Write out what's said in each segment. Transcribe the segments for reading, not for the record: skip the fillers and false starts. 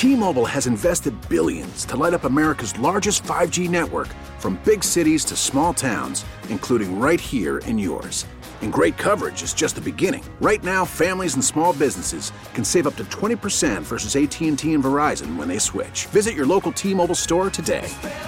T-Mobile has invested billions to light up America's largest 5G network, from big cities to small towns, including right here in yours. And great coverage is just the beginning. Right now, families and small businesses can save up to 20% versus AT&T and Verizon when they switch. Visit your local T-Mobile store today.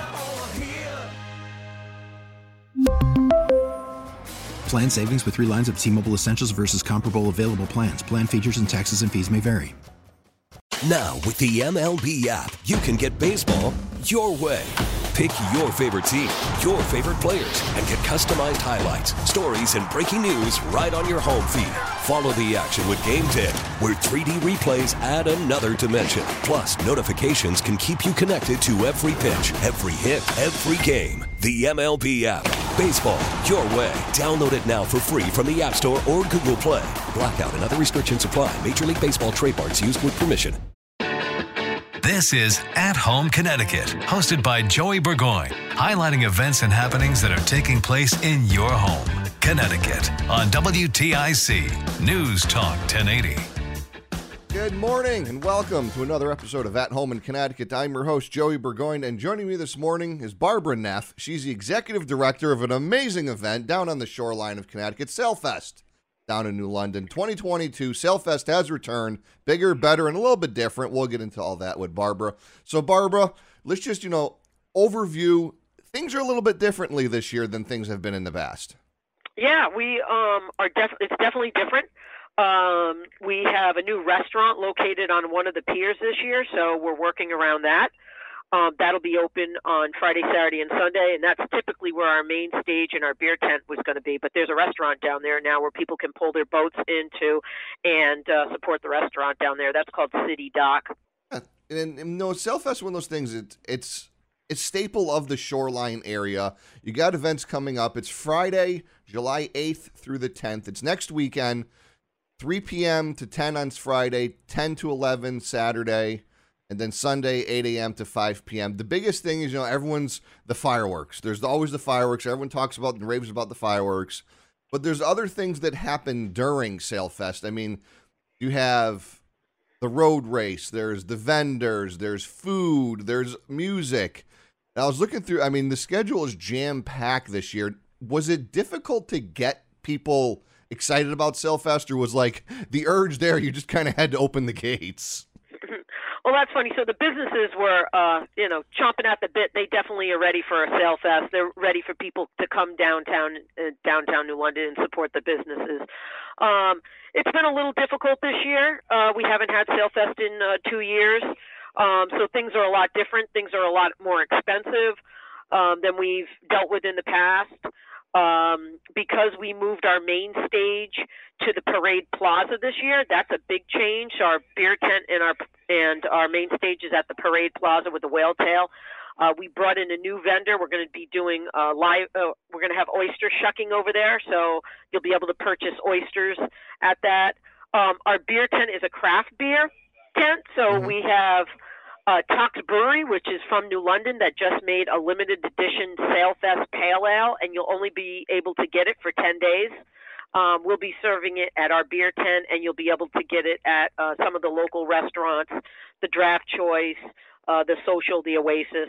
Plan savings with 3 lines of T-Mobile Essentials versus comparable available plans. Plan features and taxes and fees may vary. Now, with the MLB app, you can get baseball your way. Pick your favorite team, your favorite players, and get customized highlights, stories, and breaking news right on your home feed. Follow the action with Game Day, where 3D replays add another dimension. Plus, notifications can keep you connected to every pitch, every hit, every game. The MLB app. Baseball your way. Download it now for free from the App Store or Google Play. Blackout and other restrictions apply. Major League Baseball trademarks used with permission. This is At Home Connecticut, hosted by Joey Burgoyne, highlighting events and happenings that are taking place in your home, Connecticut, on WTIC News Talk 1080. Good morning and welcome to another episode of At Home in Connecticut. I'm your host, Joey Burgoyne, and joining me this morning is Barbara Neff. She's the executive director of an amazing event down on the shoreline of Connecticut, SailFest. Down in New London, 2022, SailFest has returned, bigger, better, and a little bit different. We'll get into all that with Barbara. So, Barbara, let's just, overview. Things are a little bit differently this year than things have been in the past. Yeah, we it's definitely different. We have a new restaurant located on one of the piers this year, so we're working around that. That'll be open on Friday, Saturday, and Sunday, and that's typically where our main stage and our beer tent was going to be. But there's a restaurant down there now where people can pull their boats into and support the restaurant down there. That's called City Dock. Yeah, and SailFest is one of those things. It's staple of the shoreline area. You got events coming up. It's Friday, July 8th through the 10th. It's next weekend, 3 p.m. to 10 on Friday, 10 to 11 Saturday. And then Sunday, 8 a.m. to 5 p.m. The biggest thing is, everyone's the fireworks. There's always the fireworks. Everyone talks about and raves about the fireworks. But there's other things that happen during SailFest. I mean, you have the road race. There's the vendors. There's food. There's music. And I was looking through. I mean, the schedule is jam-packed this year. Was it difficult to get people excited about SailFest, or was like the urge there, you just kind of had to open the gates? Well, that's funny. So the businesses were, chomping at the bit. They definitely are ready for a SailFest. They're ready for people to come downtown New London and support the businesses. It's been a little difficult this year. We haven't had SailFest in 2 years, so things are a lot different. Things are a lot more expensive than we've dealt with in the past. Because we moved our main stage to the Parade Plaza this year, that's a big change. Our beer tent and our main stage is at the Parade Plaza with the whale tail. We brought in a new vendor. We're going to be doing live. We're going to have oyster shucking over there, so you'll be able to purchase oysters at that. Our beer tent is a craft beer tent, so we have Tox Brewery, which is from New London, that just made a limited edition SailFest Pale Ale, and you'll only be able to get it for 10 days. We'll be serving it at our beer tent, and you'll be able to get it at some of the local restaurants, the Draft Choice, the Social, the Oasis.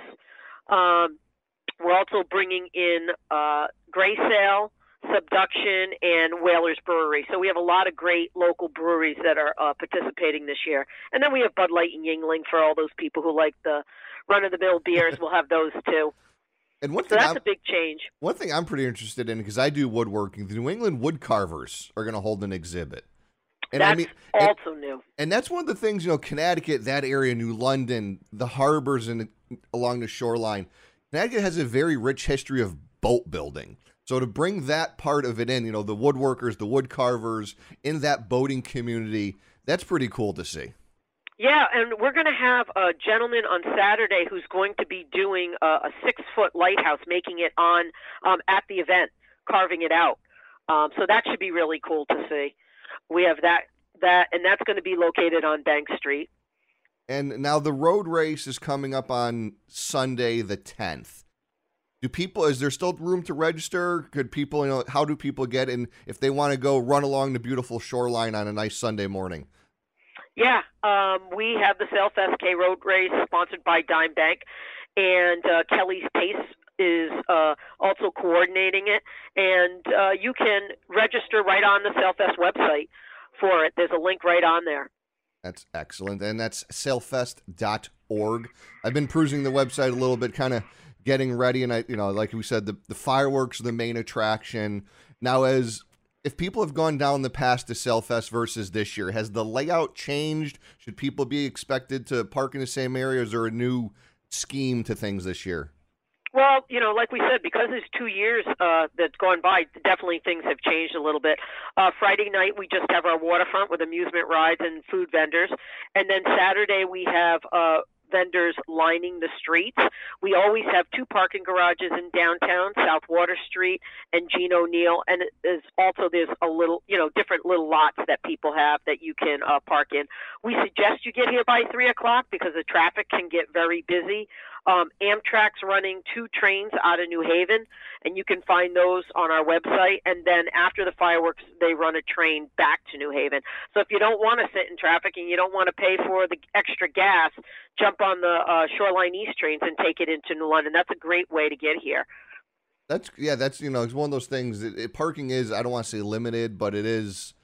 We're also bringing in Gray Sail, Subduction, and Whalers Brewery. So we have a lot of great local breweries that are participating this year. And then we have Bud Light and Yuengling for all those people who like the run-of-the-mill beers. We'll have those too. And so that's a big change. One thing I'm pretty interested in, because I do woodworking, the New England Wood Carvers are going to hold an exhibit. And that's also new. And that's one of the things, Connecticut, that area, New London, the harbors and along the shoreline. Connecticut has a very rich history of boat building. So to bring that part of it in, the woodworkers, the wood carvers, in that boating community, that's pretty cool to see. Yeah, and we're going to have a gentleman on Saturday who's going to be doing a 6-foot lighthouse, making it on at the event, carving it out. So that should be really cool to see. We have that, and that's going to be located on Bank Street. And now the road race is coming up on Sunday the 10th. Is there still room to register? Could people, how do people get in if they want to go run along the beautiful shoreline on a nice Sunday morning? Yeah, we have the Sailfest K Road Race sponsored by Dime Bank, and Kelly's Pace is also coordinating it. And you can register right on the Sailfest website for it. There's a link right on there. That's excellent, and that's sailfest.org. I've been perusing the website a little bit, kind of getting ready, and like we said, the fireworks are the main attraction. Now, if people have gone down the past to Sailfest versus this year, has the layout changed? Should people be expected to park in the same area? Is there a new scheme to things this year? Well, like we said, because it's 2 years that's gone by, definitely things have changed a little bit. Friday night, we just have our waterfront with amusement rides and food vendors. And then Saturday, we have vendors lining the streets. We always have 2 parking garages in downtown, South Water Street and Gene O'Neill. And there's a little, different little lots that people have that you can park in. We suggest you get here by 3 o'clock because the traffic can get very busy. Amtrak's running 2 trains out of New Haven, and you can find those on our website. And then after the fireworks, they run a train back to New Haven. So if you don't want to sit in traffic and you don't want to pay for the extra gas, jump on the Shoreline East trains and take it into New London. That's a great way to get here. That's it's one of those things. Parking is, I don't want to say limited, but it is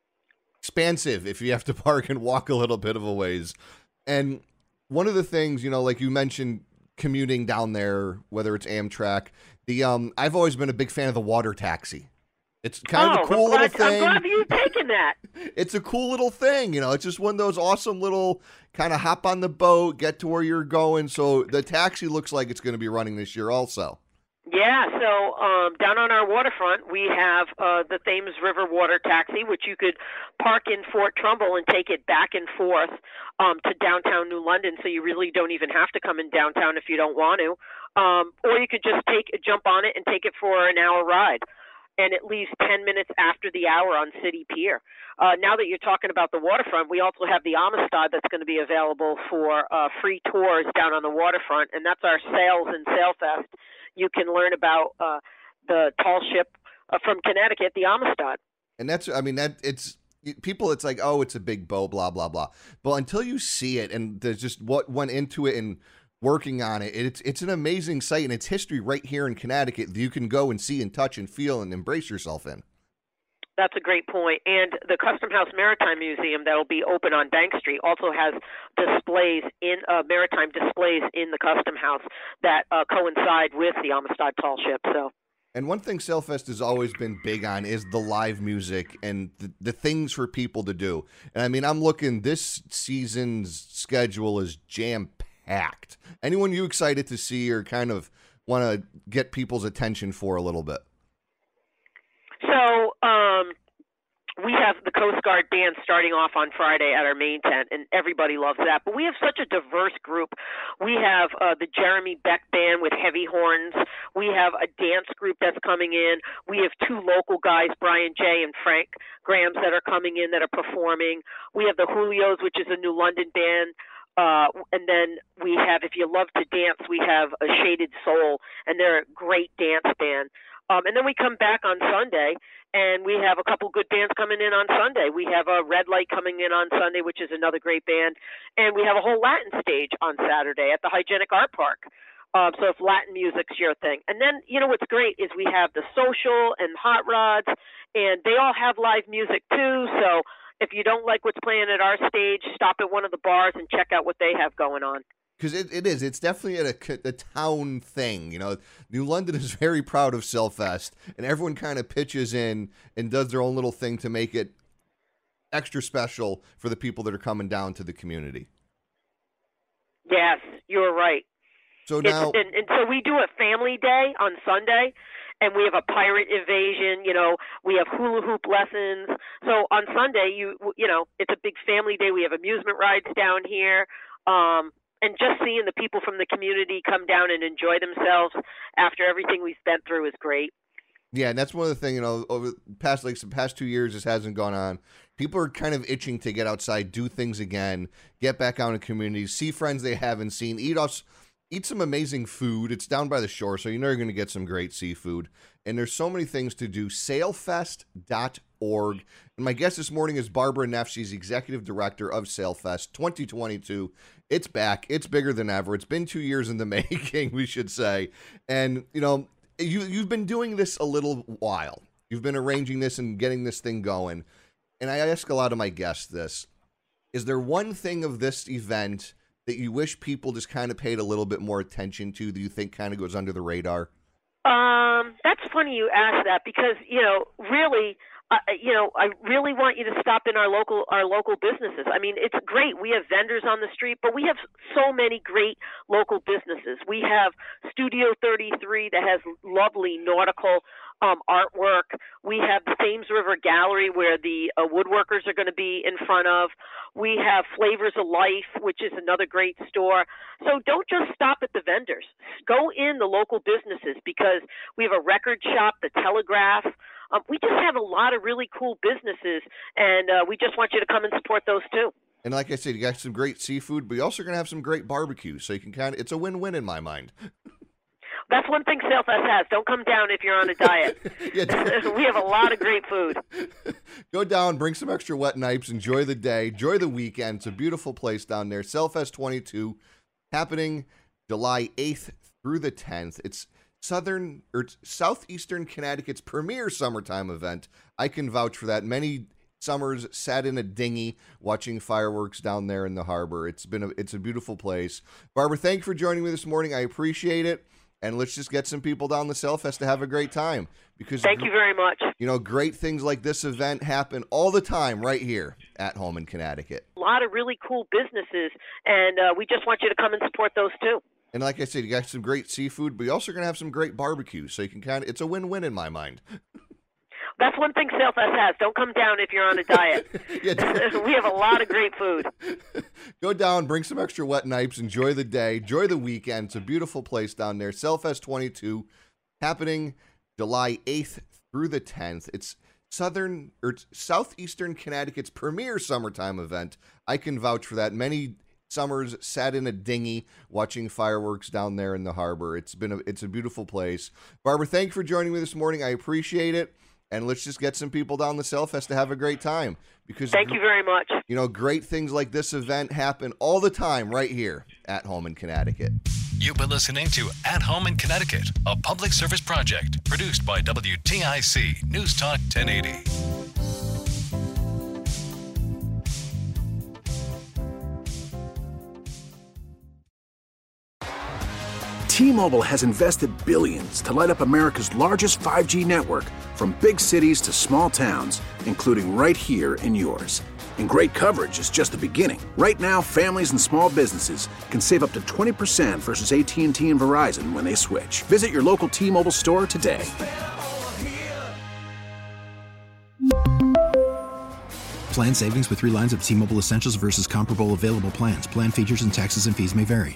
expansive if you have to park and walk a little bit of a ways. And one of the things, like you mentioned, commuting down there, whether it's Amtrak, I've always been a big fan of the water taxi. It's kind of a cool little thing. I'm glad you've taken that. It's a cool little thing, It's just one of those awesome little kind of hop on the boat, get to where you're going. So the taxi looks like it's going to be running this year also. Yeah, so down on our waterfront, we have the Thames River Water Taxi, which you could park in Fort Trumbull and take it back and forth to downtown New London, so you really don't even have to come in downtown if you don't want to. Or you could just jump on it and take it for an hour ride. And it leaves 10 minutes after the hour on City Pier. Now that you're talking about the waterfront, we also have the Amistad that's going to be available for free tours down on the waterfront, and that's our Sails and Sailfest. You can learn about the tall ship from Connecticut, the Amistad. And it's people, it's like, oh, it's a big boat, blah, blah, blah. But until you see it and there's just what went into it and working on it, it's an amazing sight, and it's history right here in Connecticut that you can go and see and touch and feel and embrace yourself in. That's a great point. And the Custom House Maritime Museum that will be open on Bank Street also has maritime displays in the Custom House that coincide with the Amistad tall ship. And one thing Sailfest has always been big on is the live music and the things for people to do. And I'm looking, this season's schedule is jam-packed. Anyone you excited to see or kind of want to get people's attention for a little bit? So we have the Coast Guard Band starting off on Friday at our main tent, and everybody loves that. But we have such a diverse group. We have the Jeremy Beck Band with heavy horns. We have a dance group that's coming in. We have 2 local guys, Brian J. and Frank Grahams, that are coming in that are performing. We have the Julios, which is a New London band. And then we have, if you love to dance, we have a Shaded Soul, and they're a great dance band. And then we come back on Sunday, and we have a couple good bands coming in on Sunday. We have a Red Light coming in on Sunday, which is another great band. And we have a whole Latin stage on Saturday at the Hygienic Art Park. So if Latin music's your thing. And then, what's great is we have the Social and Hot Rods, and they all have live music too. So if you don't like what's playing at our stage, stop at one of the bars and check out what they have going on. Because it's definitely a town thing. New London is very proud of Sailfest, and everyone kind of pitches in and does their own little thing to make it extra special for the people that are coming down to the community. Yes, you're right. So now, and so we do a family day on Sunday, and we have a pirate invasion. We have hula hoop lessons. So on Sunday, it's a big family day. We have amusement rides down here. And just seeing the people from the community come down and enjoy themselves after everything we've been through is great. Yeah, and that's one of the things, over the past 2 years, this hasn't gone on. People are kind of itching to get outside, do things again, get back out in communities, see friends they haven't seen, eat some amazing food. It's down by the shore, so you know you're going to get some great seafood. And there's so many things to do. Sailfest.org. SailFest2022.org. And my guest this morning is Barbara Neff. She's Executive Director of SailFest 2022. It's back. It's bigger than ever. It's been 2 years in the making, we should say. And, you know, you've been doing this a little while. You've been arranging this and getting this thing going. And I ask a lot of my guests this. Is there one thing of this event that you wish people just kind of paid a little bit more attention to that you think kind of goes under the radar? That's funny you ask that because, really, I really want you to stop in our local businesses. I mean, it's great. We have vendors on the street, but we have so many great local businesses. We have Studio 33 that has lovely nautical artwork. We have the Thames River Gallery where the woodworkers are going to be in front of. We have Flavors of Life, which is another great store. So don't just stop at the vendors. Go in the local businesses because we have a record shop, the Telegraph. We just have a lot of really cool businesses, and we just want you to come and support those too. And like I said, you got some great seafood, but you're also going to have some great barbecue. So you can it's a win-win in my mind. That's one thing SailFest has. Don't come down if you're on a diet. We have a lot of great food. Go down, bring some extra wet wipes, enjoy the day, enjoy the weekend. It's a beautiful place down there. SailFest 22 happening July 8th through the 10th. It's southeastern Connecticut's premier summertime event. I can vouch for that. Many summers sat in a dinghy watching fireworks down there in the harbor. It's a beautiful place. Barbara, thank you for joining me this morning. I appreciate it. And let's just get some people down to SailFest to have a great time. Because thank you very much. Great things like this event happen all the time right here at home in Connecticut. A lot of really cool businesses, and we just want you to come and support those too. And like I said, you got some great seafood, but you're also going to have some great barbecue. So you can it's a win-win in my mind. That's one thing SailFest has. Don't come down if you're on a diet. We have a lot of great food. Go down, bring some extra wet wipes, enjoy the day, enjoy the weekend. It's a beautiful place down there. SailFest 22 happening July 8th through the 10th. It's southeastern Connecticut's premier summertime event. I can vouch for that. Many summers sat in a dinghy watching fireworks down there in the harbor. It's a beautiful place. Barbara, thank you for joining me this morning. I appreciate it. And let's just get some people down to SailFest to have a great time. Because thank you very much. Great things like this event happen all the time right here at home in Connecticut. You've been listening to At Home in Connecticut, a public service project produced by WTIC News Talk 1080. T-Mobile has invested billions to light up America's largest 5G network, from big cities to small towns, including right here in yours. And great coverage is just the beginning. Right now, families and small businesses can save up to 20% versus AT&T and Verizon when they switch. Visit your local T-Mobile store today. Plan savings with 3 lines of T-Mobile Essentials versus comparable available plans. Plan features and taxes and fees may vary.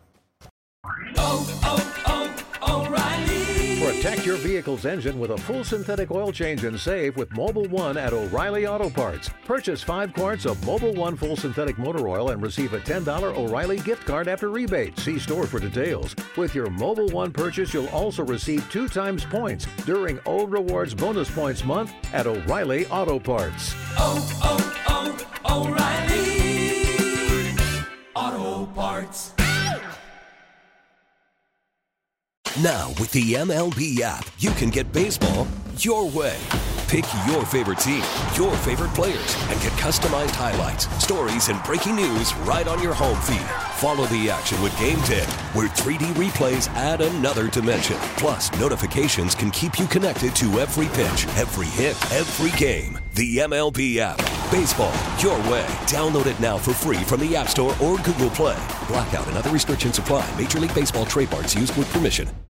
Protect your vehicle's engine with a full synthetic oil change and save with Mobil 1 at O'Reilly Auto Parts. Purchase 5 quarts of Mobil 1 full synthetic motor oil and receive a $10 O'Reilly gift card after rebate. See store for details. With your Mobil 1 purchase, you'll also receive 2 times points during O Rewards Bonus Points Month at O'Reilly Auto Parts. O'Reilly Auto Parts. Now, with the MLB app, you can get baseball your way. Pick your favorite team, your favorite players, and get customized highlights, stories, and breaking news right on your home feed. Follow the action with Game Day, where 3D replays add another dimension. Plus, notifications can keep you connected to every pitch, every hit, every game. The MLB app. Baseball your way. Download it now for free from the App Store or Google Play. Blackout and other restrictions apply. Major League Baseball trademarks used with permission.